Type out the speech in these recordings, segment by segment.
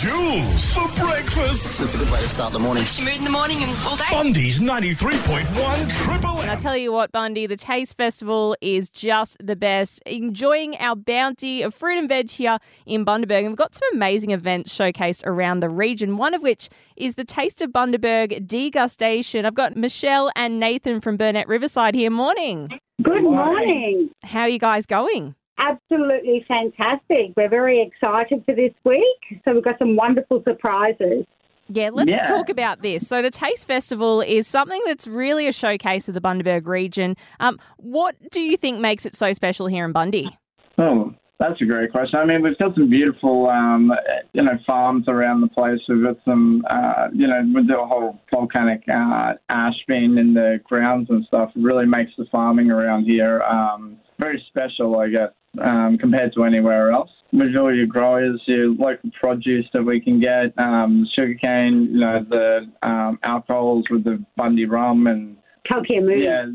Jules for breakfast. It's a good way to start the morning. Lifts your mood in the morning and all day. Bundy's 93.1 Triple And I M. tell you what, Bundy, the Taste Festival is just the best. Enjoying our bounty of fruit and veg here in Bundaberg. And we've got some amazing events showcased around the region, one of which is the Taste of Bundaberg degustation. I've got Michelle and Nathan from Burnett Riverside here. Morning. Good morning. How are you guys going? Absolutely fantastic. We're very excited for this week. So we've got some wonderful surprises. Yeah, let's talk about this. So the Taste Festival is something that's really a showcase of the Bundaberg region. What do you think makes it so special here in Bundy? Oh, that's a great question. I mean, we've got some beautiful, farms around the place. We've got some, with the whole volcanic ash being in the grounds and stuff, it really makes the farming around here very special, I guess, compared to anywhere else. With all your growers, your local produce that we can get, sugarcane, the alcohols with the Bundy rum and Calcutta. yeah,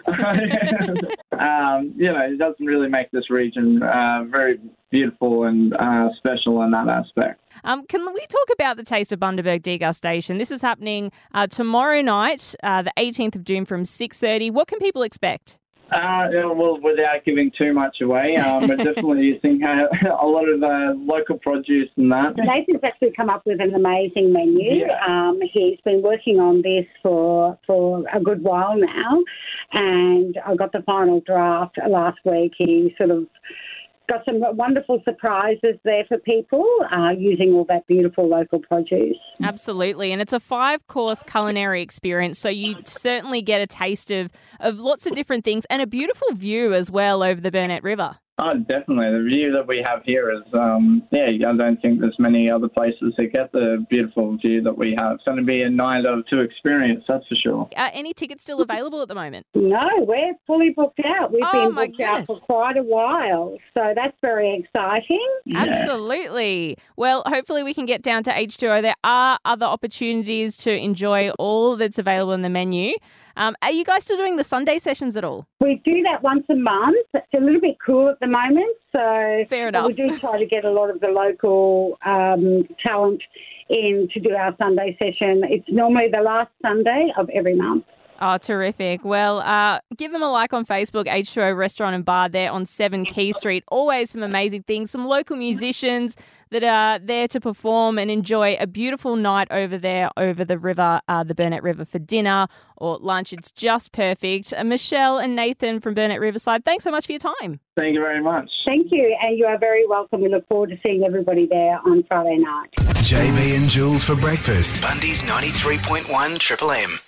it doesn't really make this region very beautiful and special in that aspect. Can we talk about the Taste of Bundaberg degustation? This is happening tomorrow night, the 18th of June from 6:30. What can people expect? Well, without giving too much away, we're definitely using a lot of local produce and that. Nathan's actually come up with an amazing menu. Yeah. He's been working on this for a good while now, and I got the final draft last week. He sort of got some wonderful surprises there for people using all that beautiful local produce. Absolutely. And it's a 5-course culinary experience, so you certainly get a taste of lots of different things and a beautiful view as well over the Burnett River. Oh, definitely. The view that we have here is, I don't think there's many other places that get the beautiful view that we have. It's going to be a night to experience, that's for sure. Any tickets still available at the moment? No, we're fully booked out. We've been booked out goodness. for quite a while, so that's very exciting. Yeah. Absolutely. Well, hopefully we can get down to H2O. There are other opportunities to enjoy all that's available in the menu. Are you guys still doing the Sunday sessions at all? We do that once a month. It's a little bit cool at the moment, so Fair enough. we do try to get a lot of the local talent in to do our Sunday session. It's normally the last Sunday of every month. Oh, terrific. Well, give them a like on Facebook, H2O Restaurant and Bar there on 7 Key Street. Always some amazing things, some local musicians that are there to perform and enjoy a beautiful night over there, over the river, the Burnett River for dinner or lunch. It's just perfect. Michelle and Nathan from Burnett Riverside, thanks so much for your time. Thank you very much. Thank you, and you are very welcome. We look forward to seeing everybody there on Friday night. JB and Jules for breakfast. Bundy's 93.1 Triple M.